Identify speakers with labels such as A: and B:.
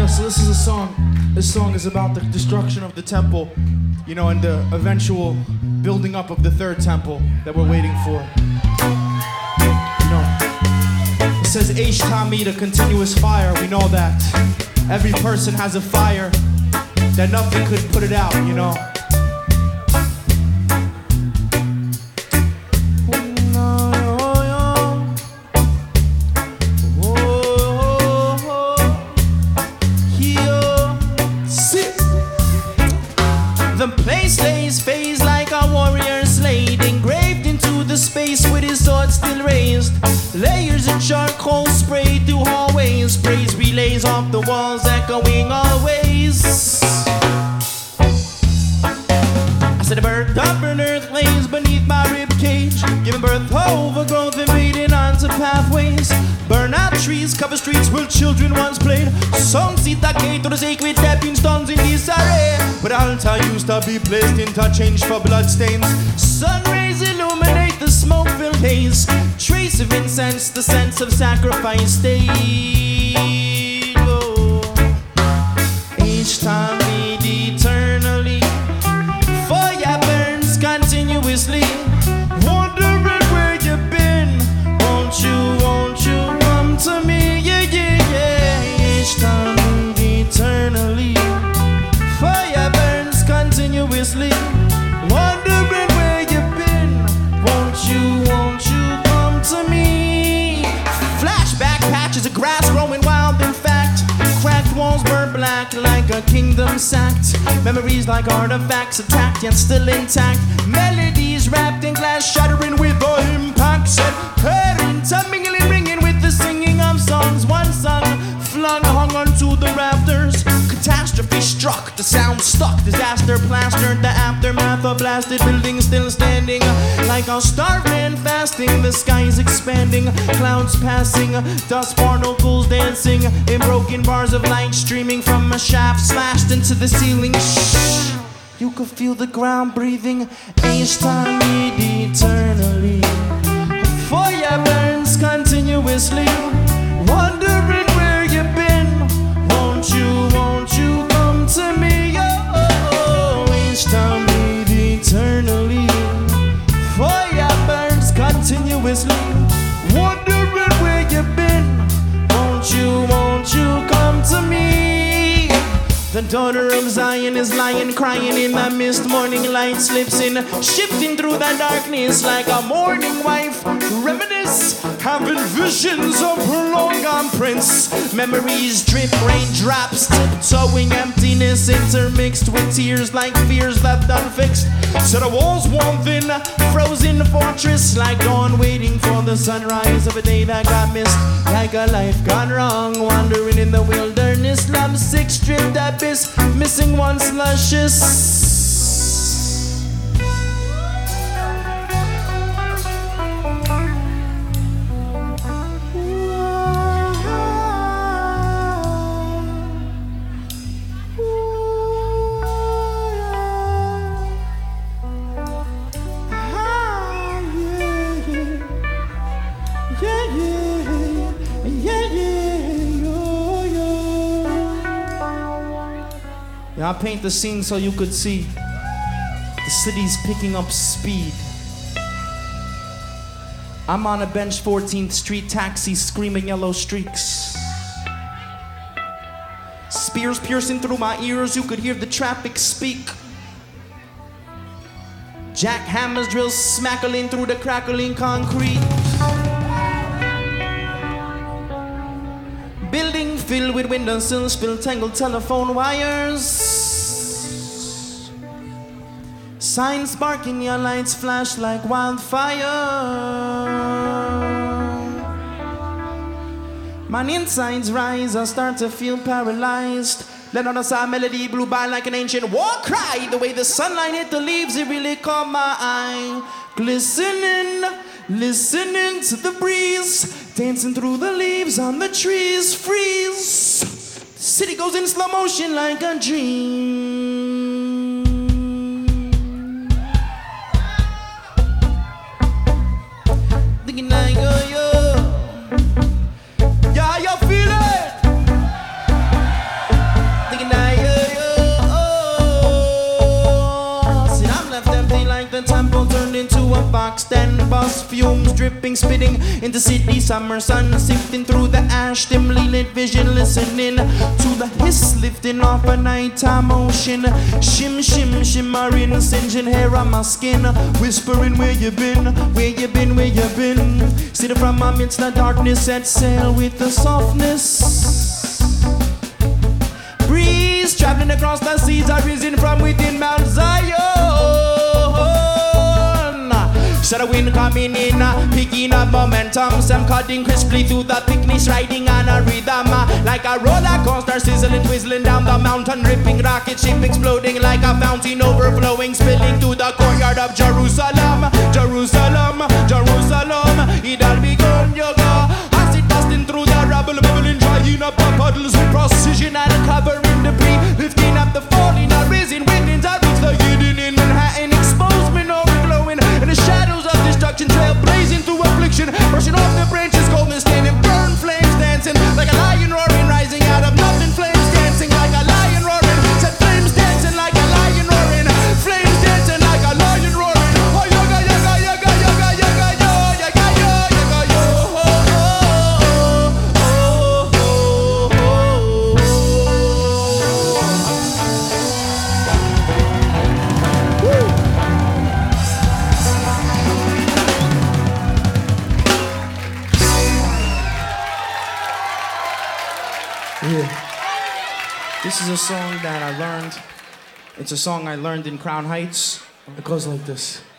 A: So this is a song. This song is about the destruction of the temple, you know, and the eventual building up of the third temple that we're waiting for. You know, it says Aish Tami, the continuous fire. We know that every person has a fire that nothing could put it out, you know.
B: The place lays phased like a warrior slayed, engraved into the space with his sword still raised. Layers of charcoal sprayed through hallways, praise relays off the walls echoing always. I said the birth of an earth lays beneath my rib cage, giving birth to overgrowth invading onto pathways. Burn out trees, cover streets where children once played. Songs decay to the sacred stepping stones in disarray. But altar used to be placed interchange for bloodstains. Sun rays illuminate the smoke-filled haze. Trace of incense, the sense of sacrifice stayed. Oh. Each time lead eternally, fire burns continuously. Wondering where you've been. Won't you come to me? Yeah, yeah, yeah. Each time lead eternally, fire burns continuously. Wondering where you've been. Won't you come to me? Flashback patches of grass growing wild in fact. Cracked walls burn black like a kingdom sacked. Memories like artifacts attacked yet still intact. Melodies wrapped in glass shattering with the impact. Said parents are mingling, ringing with the singing of songs. One song flung hung onto the rafters. Catastrophe struck, the sound stuck. Disaster plastered, the aftermath of blasted buildings still standing. Like a starved man fasting, the sky's expanding. Clouds passing, dust particles dancing. In broken bars of light streaming from a shaft slashed into the ceiling. Shh. You could feel the ground breathing. Each time lead eternally. Fire burns continuously. Wondering where you've been. Won't you come to me? Oh, each time lead eternally. Fire burns continuously. Wondering where you've been. Won't you come to me? The daughter of Zion is lying, crying in the mist. Morning light slips in, shifting through the darkness like a morning wife. Reminisce, having visions of her long-gone prince. Memories drip, raindrops tiptoeing, emptiness intermixed with tears like fears left unfixed. So the walls warm thin, frozen fortress like dawn waiting for the sunrise of a day that got missed. Like a life gone wrong, wandering in the wilderness, lovesick, stripped abyss, missing once luscious. I paint the scene so you could see the city's picking up speed. I'm on a bench 14th Street taxi screaming yellow streaks. Spears piercing through my ears, you could hear the traffic speak. Jackhammers drills smackling through the crackling concrete. Building filled with windowsills, spilled tangled telephone wires. Signs sparking, your lights flash like wildfire. My insides rise, I start to feel paralyzed. Let out a sad melody blew by like an ancient war cry. The way the sunlight hit the leaves, it really caught my eye. Glistening, listening to the breeze, dancing through the leaves on the trees. Freeze. The city goes in slow motion like a dream. Thinking like, oh, yo. Yeah, you feel it? fading into city summer sun, sifting through the ash, dimly lit vision, listening to the hiss lifting off a nighttime ocean. Shim, shim, shimmering, singeing hair on my skin, whispering where you been, where you been, where you been. Sitting from amidst the darkness, set sail with the softness. Breeze traveling across the seas, are risen from within Mount Zion. So the wind coming in, picking up momentum. Some cutting crisply through the thickness, riding on a rhythm, like a roller coaster, sizzling, whistling down the mountain, ripping rocket ship, exploding like a fountain, overflowing, spilling through the courtyard of Jerusalem. Jerusalem, Jerusalem, it'll be gone, yoga. Acid busting through the rubble, bubbling, drying up the puddles with precision and covering debris, lifting up the falling, arisen within, I reach the hidden in Manhattan, expose me, overflowing in the shadows of destruction, trail blazing through affliction, brushing off the branches, golden standing, burn flames dancing like a lion roaring, rising out of nothing, flames dancing like a lion roaring, said flames dancing like a lion roaring, flames dancing like a lion roaring. Oh, yaga, yaga, yaga, yaga, yaga, yo, yaga, yo, yaga, yo, oh, oh, oh, oh, oh, oh. Yeah. This is a song that I learned. It's a song I learned in Crown Heights. It goes like this.